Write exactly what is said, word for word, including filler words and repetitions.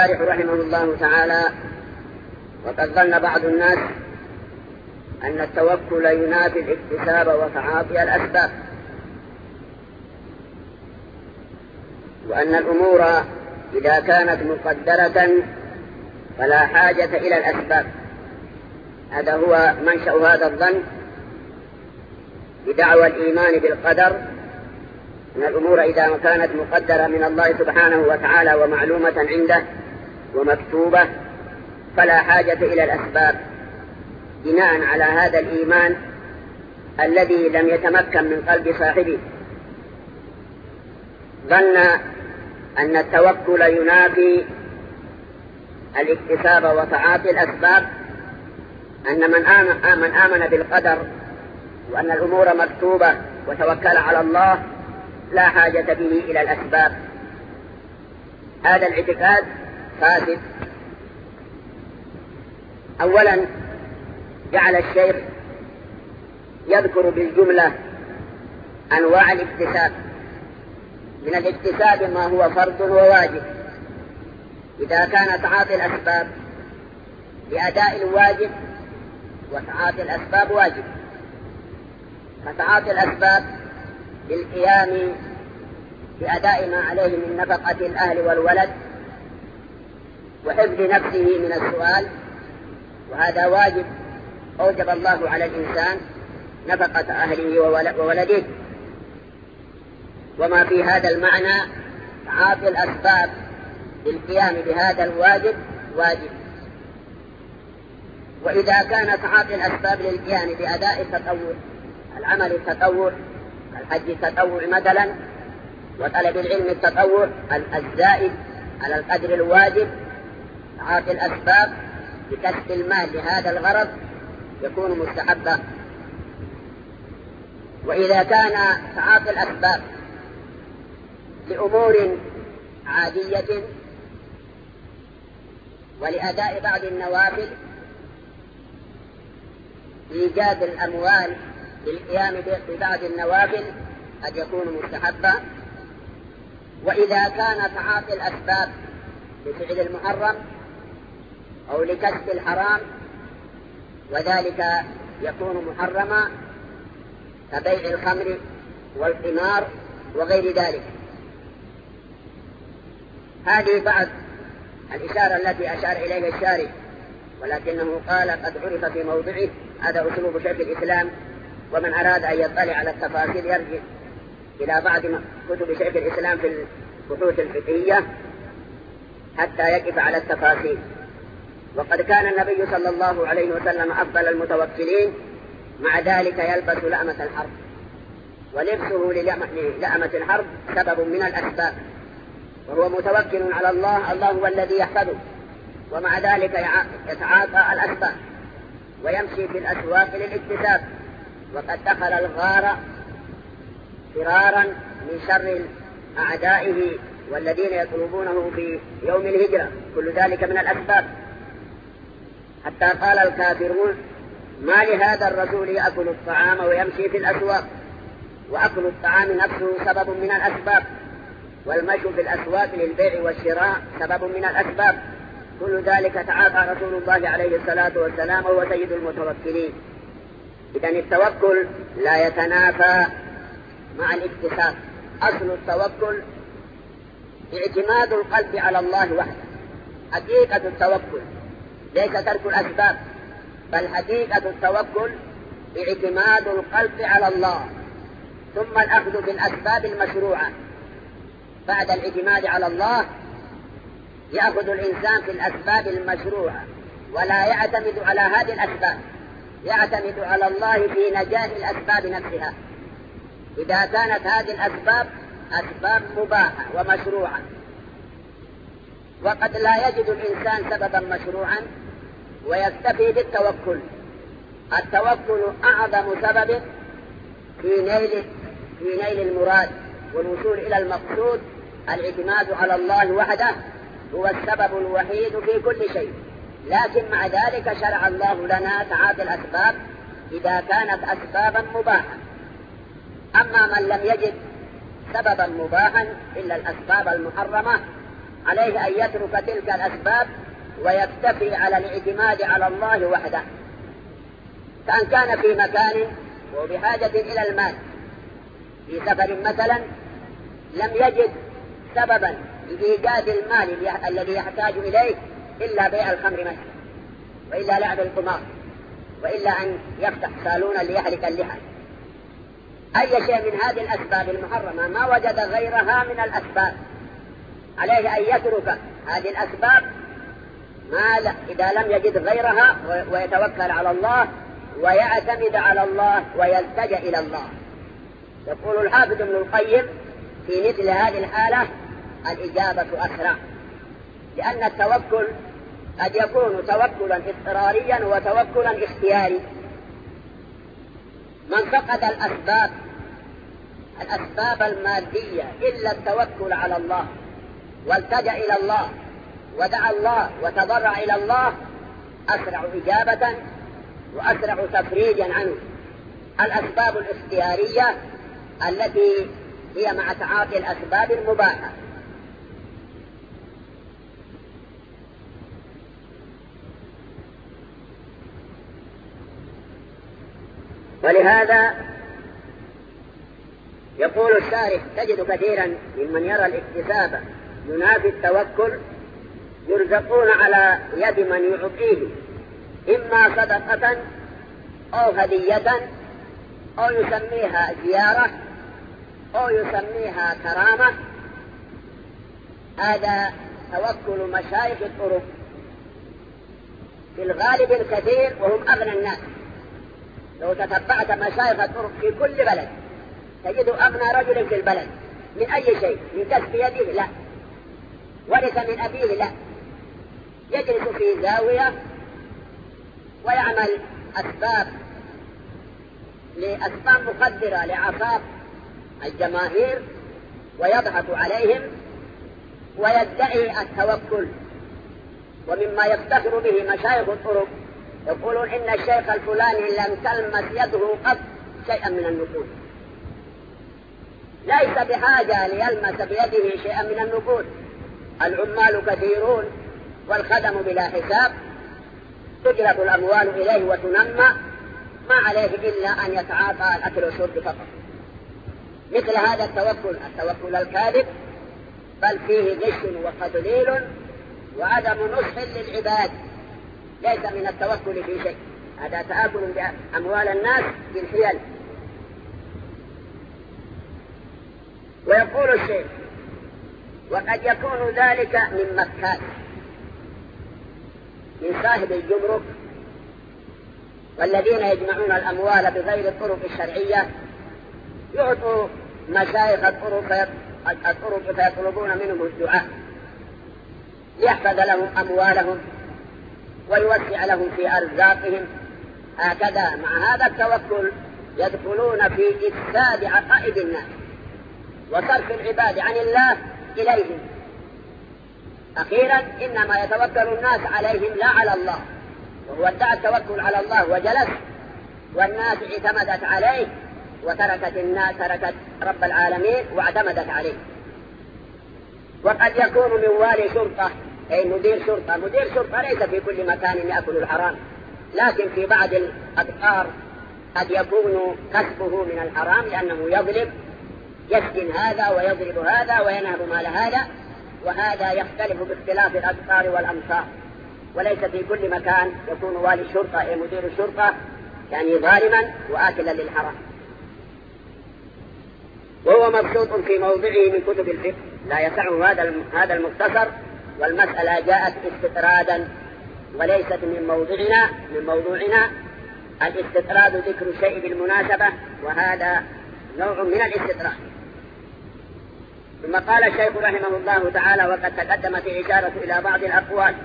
رحمه الله تعالى: وقد ظن بعض الناس أن التوكل ينافي الاكتساب وتعاطي الأسباب، وأن الأمور إذا كانت مقدرة فلا حاجة إلى الأسباب. هذا هو منشأ هذا الظن بدعوى الإيمان بالقدر، أن الأمور إذا كانت مقدرة من الله سبحانه وتعالى ومعلومة عنده ومكتوبة فلا حاجة إلى الأسباب، بناء على هذا الإيمان الذي لم يتمكن من قلب صاحبه. ظن أن التوكل ينافي الاكتساب وتعاطي الأسباب، أن من آمن, من آمن بالقدر وأن الأمور مكتوبة وتوكل على الله لا حاجة به إلى الأسباب. هذا الاعتقاد فاسد. أولا جعل الشيخ يذكر بالجملة أنواع الاكتساب. من الاكتساب ما هو فرض وواجب. إذا كان تعاطي الأسباب لأداء الواجب، وتعاطي الأسباب واجب، فتعاطي الأسباب للقيام بأداء ما عليه من نفقة الأهل والولد وحفظ نفسه من السؤال، وهذا واجب أوجب الله على الإنسان نفقة أهله وولده. وما في هذا المعنى تعاطي الأسباب للقيام بهذا الواجب واجب. وإذا كان تعاطي الأسباب للقيام بأداء التطوع، العمل التطوع، الحج التطوع مثلا، وطلب العلم التطوع الزائد على القدر الواجب، تعاطي الأسباب بكسب المال لهذا الغرض يكون مستحبا. وإذا كان تعاطي الأسباب لأمور عادية ولأداء بعض النوافل، إيجاد الأموال للقيام ببعض النوافل قد يكون مستحبا. وإذا كان تعاطي الأسباب لفعل المحرم أو لكسب الحرام وذلك يكون محرما كبيع الخمر والقمار وغير ذلك. هذه بعض الإشارة التي أشار إليها الشارع، ولكنه قال قد عرف في موضعه. هذا أسلوب شيخ الإسلام، ومن أراد أن يطلع على التفاصيل يرجع إلى بعض كتب شيخ الإسلام في البحوث الفقهية حتى يقف على التفاصيل. وقد كان النبي صلى الله عليه وسلم أفضل المتوكلين، مع ذلك يلبس لأمة الحرب، ولبسه للأمة الحرب سبب من الأسباب، وهو متوكل على الله، الله هو الذي يحفظه، ومع ذلك يتعاطى الأسباب ويمشي في الأسواق للاكتساب. وقد دخل الغار فرارا من شر أعدائه والذين يطلبونه في يوم الهجرة، كل ذلك من الأسباب. حتى قال الكافرون: ما لهذا الرسول يأكل الطعام ويمشي في الأسواق. وأكل الطعام نفسه سبب من الأسباب، والمشي في الأسواق للبيع والشراء سبب من الأسباب. كل ذلك تعاطى رسول الله عليه الصلاة والسلام وهو سيد المتوكلين. إذن التوكل لا يتنافى مع الاكتساب. أصل التوكل اعتماد القلب على الله وحده. حقيقة التوكل ليس ترك الأسباب، بل حقيقة التوكل اعتماد القلب على الله، ثم الأخذ بالأسباب المشروعة. بعد الاعتماد على الله يأخذ الإنسان في الأسباب المشروعة، ولا يعتمد على هذه الأسباب، يعتمد على الله في نجاح الأسباب نفسها. إذا كانت هذه الأسباب أسباب مباحة ومشروعة. وقد لا يجد الإنسان سببا مشروعا ويكتفي بالتوكل. التوكل أعظم سبب في نيل في نيل المراد والوصول إلى المقصود. الاعتماد على الله وحده هو السبب الوحيد في كل شيء، لكن مع ذلك شرع الله لنا تعاطي الأسباب إذا كانت أسبابا مباحة. أما من لم يجد سببا مباحا إلا الأسباب المحرمة عليه أن يترك تلك الأسباب ويكتفي على الاعتماد على الله وحده. فأن كان في مكان وبحاجة إلى المال في سفر مثلا لم يجد سببا لإيجاد المال الذي يحتاج إليه إلا بيع الخمر مثلا، وإلا لعب القمار، وإلا أن يفتح صالونا ليحلق اللحى، أي شيء من هذه الأسباب المحرمة ما وجد غيرها من الأسباب عليه أن يترك هذه الأسباب ما لا إذا لم يجد غيرها ويتوكل على الله ويعتمد على الله ويلتجأ إلى الله. يقول الحافظ ابن القيم في مثل هذه الحالة الإجابة أسرع، لأن التوكل قد يكون توكلا اضطراريا وتوكلا اختياري. من فقد الأسباب الأسباب المادية إلا التوكل على الله والتجأ إلى الله ودعا الله وتضرع إلى الله أسرع إجابة وأسرع تفريجا عنه. الأسباب الاختيارية التي هي مع تعاطي الأسباب المباحة. ولهذا يقول الشارح: تجد كثيرا ممن يرى الاكتساب ينافي التوكل يرزقون على يد من يعطيه إما صدقة أو هدية أو يسميها زيارة أو يسميها كرامة. هذا توكل مشايخ الطرق في الغالب الكثير وهم أغنى الناس. لو تتبعت مشايخ الطرق في كل بلد تجد أغنى رجل في البلد من أي شيء، من كسب يده لا، ورث من أبيه لا، يجلس في زاوية ويعمل أسباب لأسباب مقدرة لعصاب الجماهير ويضحك عليهم ويدعي التوكل. ومما يفتخر به مشايخ الطرق يقولون إن الشيخ الفلاني لم تلمس يده قط شيئا من النقود، ليس بحاجة ليلمس بيده شيئا من النقود. العمال كثيرون والخدم بلا حساب، تجلب الأموال إليه وتنمى، ما عليه إلا أن يتعاطى الأكل والشرب فقط. مثل هذا التوكل التوكل الكاذب بل فيه غش وتضليل وعدم نصح للعباد، ليس من التوكل في شيء، هذا تآكل بأموال الناس بالحيل. ويقول الشيخ: وقد يكون ذلك من مكات، من صاحب الجمرك والذين يجمعون الأموال بغير الطرق الشرعية، يعطوا مشايخ الطرق الطرق فيطلبون منهم الدعاء ليحفظ لهم أموالهم ويوسع لهم في أرزاقهم. هكذا مع هذا التوكل يدخلون في إفساد عقائد الناس وصرف العباد عن الله إليهم. أخيرا إنما يتوكل الناس عليهم لا على الله، وهو ادعى التوكل على الله وجلس والناس اعتمدت عليه وتركت الناس تركت رب العالمين واعتمدت عليه. وقد يكون من والي شرطة أي مدير شرطة. مدير شرطة ليس في كل مكان يأكل الحرام، لكن في بعض الأقطار قد يكون كسبه من الحرام لأنه يظلم، يسجن هذا ويضرب هذا وينهب مال هذا، وهذا يختلف باختلاف الأقطار والأمصار. وليس في كل مكان يكون والي الشرطة أي مدير الشرطة يعني ظالما وآكلا للحرام. وهو مبسوط في موضعه من كتب الفقه، لا يسعه هذا هذا المختصر، والمسألة جاءت استطرادا وليست من موضعنا من موضوعنا. الاستطراد ذكر شيء بالمناسبة، وهذا نوع من الاستطراد. ثم قال الشيخ رحمه الله تعالى: وقد تقدمت الإشارة إلى بعض الأقوال